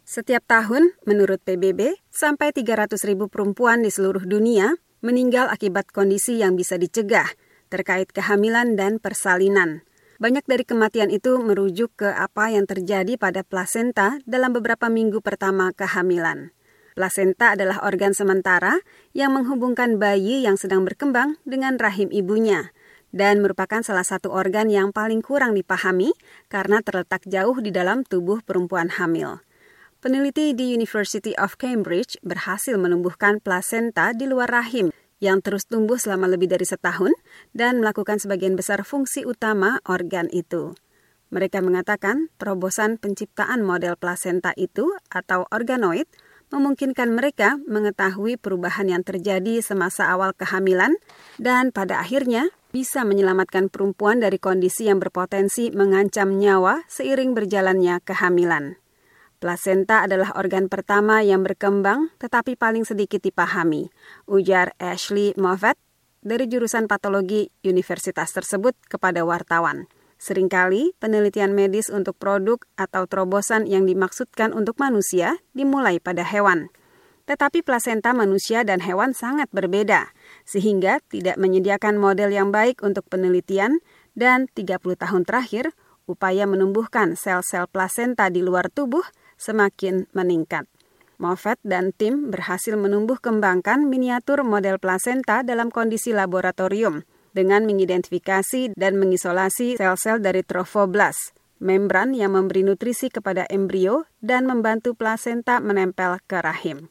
Setiap tahun, menurut PBB, sampai 300.000 perempuan di seluruh dunia meninggal akibat kondisi yang bisa dicegah terkait kehamilan dan persalinan. Banyak dari kematian itu merujuk ke apa yang terjadi pada plasenta dalam beberapa minggu pertama kehamilan. Plasenta adalah organ sementara yang menghubungkan bayi yang sedang berkembang dengan rahim ibunya dan merupakan salah satu organ yang paling kurang dipahami karena terletak jauh di dalam tubuh perempuan hamil. Peneliti di University of Cambridge berhasil menumbuhkan plasenta di luar rahim yang terus tumbuh selama lebih dari setahun dan melakukan sebagian besar fungsi utama organ itu. Mereka mengatakan terobosan penciptaan model plasenta itu atau organoid memungkinkan mereka mengetahui perubahan yang terjadi semasa awal kehamilan dan pada akhirnya bisa menyelamatkan perempuan dari kondisi yang berpotensi mengancam nyawa seiring berjalannya kehamilan. Plasenta adalah organ pertama yang berkembang tetapi paling sedikit dipahami, ujar Ashley Moffat dari jurusan patologi universitas tersebut kepada wartawan. Seringkali penelitian medis untuk produk atau terobosan yang dimaksudkan untuk manusia dimulai pada hewan. Tetapi plasenta manusia dan hewan sangat berbeda, sehingga tidak menyediakan model yang baik untuk penelitian dan 30 tahun terakhir, upaya menumbuhkan sel-sel plasenta di luar tubuh semakin meningkat. Moffat dan tim berhasil menumbuh kembangkan miniatur model plasenta dalam kondisi laboratorium dengan mengidentifikasi dan mengisolasi sel-sel dari trophoblas, membran yang memberi nutrisi kepada embrio dan membantu plasenta menempel ke rahim.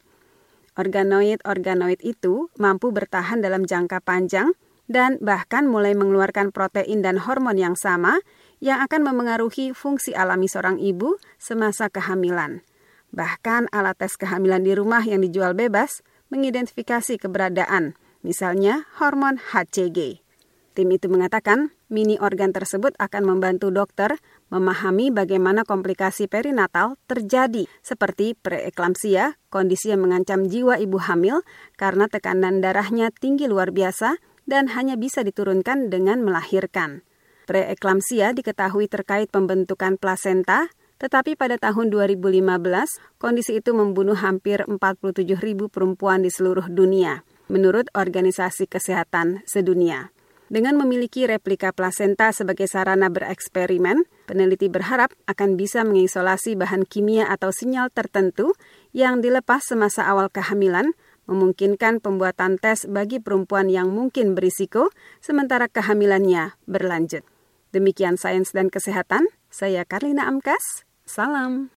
Organoid itu mampu bertahan dalam jangka panjang dan bahkan mulai mengeluarkan protein dan hormon yang sama yang akan memengaruhi fungsi alami seorang ibu semasa kehamilan. Bahkan alat tes kehamilan di rumah yang dijual bebas mengidentifikasi keberadaan, misalnya hormon HCG. Tim itu mengatakan mini organ tersebut akan membantu dokter memahami bagaimana komplikasi perinatal terjadi seperti preeklamsia, kondisi yang mengancam jiwa ibu hamil karena tekanan darahnya tinggi luar biasa dan hanya bisa diturunkan dengan melahirkan. Preeklamsia diketahui terkait pembentukan plasenta, tetapi pada tahun 2015, kondisi itu membunuh hampir 47.000 perempuan di seluruh dunia, menurut Organisasi Kesehatan Sedunia. Dengan memiliki replika plasenta sebagai sarana bereksperimen, peneliti berharap akan bisa mengisolasi bahan kimia atau sinyal tertentu yang dilepas semasa awal kehamilan, memungkinkan pembuatan tes bagi perempuan yang mungkin berisiko sementara kehamilannya berlanjut. Demikian Sains dan Kesehatan, saya Karlina Amkas, salam.